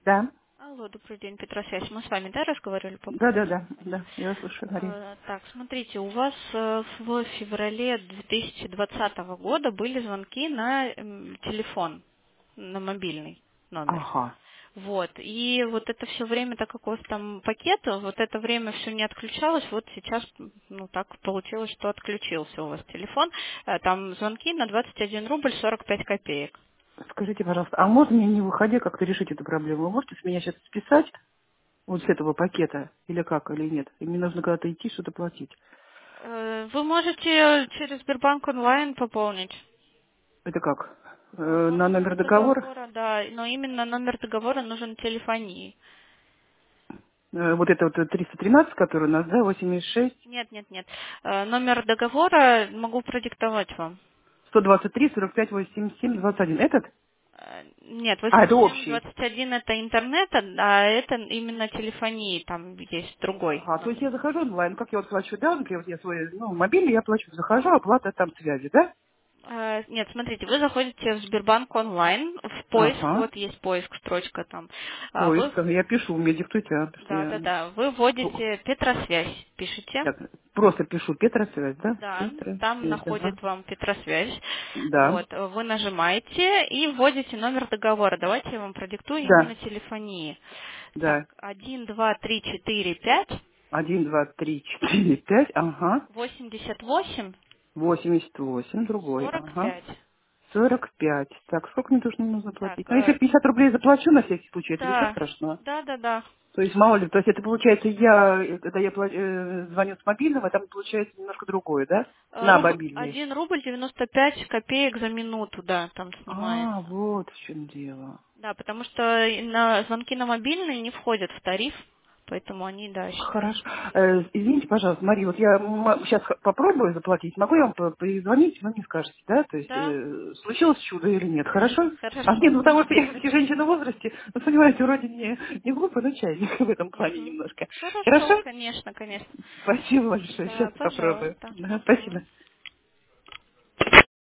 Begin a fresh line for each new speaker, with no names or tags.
Да,
Алло, добрый день, Петросвязь. Мы с вами, да, разговаривали по
да,
поводу
да, да,
звонка?
да, я вас слушаю, Мария.
Так, смотрите, у вас в феврале 2020 года были звонки на телефон, на мобильный номер.
Ага.
Вот, и вот это все время, так как у вас там пакет, вот это время все не отключалось, вот сейчас, ну, так получилось, что отключился у вас телефон. Там звонки на 21 рубль 45 копеек.
Скажите, пожалуйста, а можно мне не выходя как-то решить эту проблему? Вы можете с меня сейчас списать вот с этого пакета, или как, или нет? И мне нужно куда-то идти, что-то платить.
Вы можете через Сбербанк онлайн пополнить.
Это как?
По
На номер
номеру
договора?
договора, да, но именно номер договора нужен телефонии.
Вот это вот 313, который у нас, да, 86,
Нет, нет, нет. Номер договора могу продиктовать вам.
123, 45, 87, 21. Этот?
Нет,
А, это общий.
8721 это интернет, а это именно телефонии, там есть другой
Ага, то есть
номер.
я захожу онлайн, как я вот плачу, да, например, вот я свой, ну, мобильный я плачу, захожу, оплата там связи, да?
Нет, смотрите, вы заходите в Сбербанк онлайн, в поиск,
Ага.
вот есть поиск, строчка там. Вы,
Поиск, я пишу, мне диктуйте, потому что
да,
я...
да, да, вы вводите Петросвязь, пишите.
Так, просто пишу Петросвязь, да?
Да, там
Петросвязь, ага.
находит вам Петросвязь.
Да,
Вот, вы нажимаете и вводите номер договора. Давайте я вам продиктую именно
да,
телефонии. Так,
да.
1, 2, 3, 4, 5,
1, 2, 3, 4, 5, ага.
88,
88, другой,
сорок
ага.
пять.
45. Так, сколько мне нужно
Так,
платить? Ну, если 50 рублей заплачу на всякий случай, это ничего
да,
страшного.
да, да, да.
То есть, мало ли, то есть это получается, я, когда я звоню с мобильного, там получается немножко другое, да? На мобильный.
1 рубль 95 копеек за минуту, да, там
А,
снимается.
вот в чем дело.
Да, потому что звонки на мобильные не входят в тариф, поэтому они, да,
Хорошо.
считаются.
Извините, пожалуйста, Мария, вот я сейчас попробую заплатить. Могу я вам перезвонить, вы мне скажете, да? То есть
Да,
случилось чудо или нет? Хорошо? А нет,
хорошо.
ну потому что я все-таки женщина в возрасте, вы понимаете, вроде не глупый, но чайник в этом плане
Мгм.
немножко.
Хорошо,
Хорошо?
конечно, конечно.
Спасибо большое.
Да,
Сейчас попробую.
пожалуйста.
Да,
Ага.
спасибо.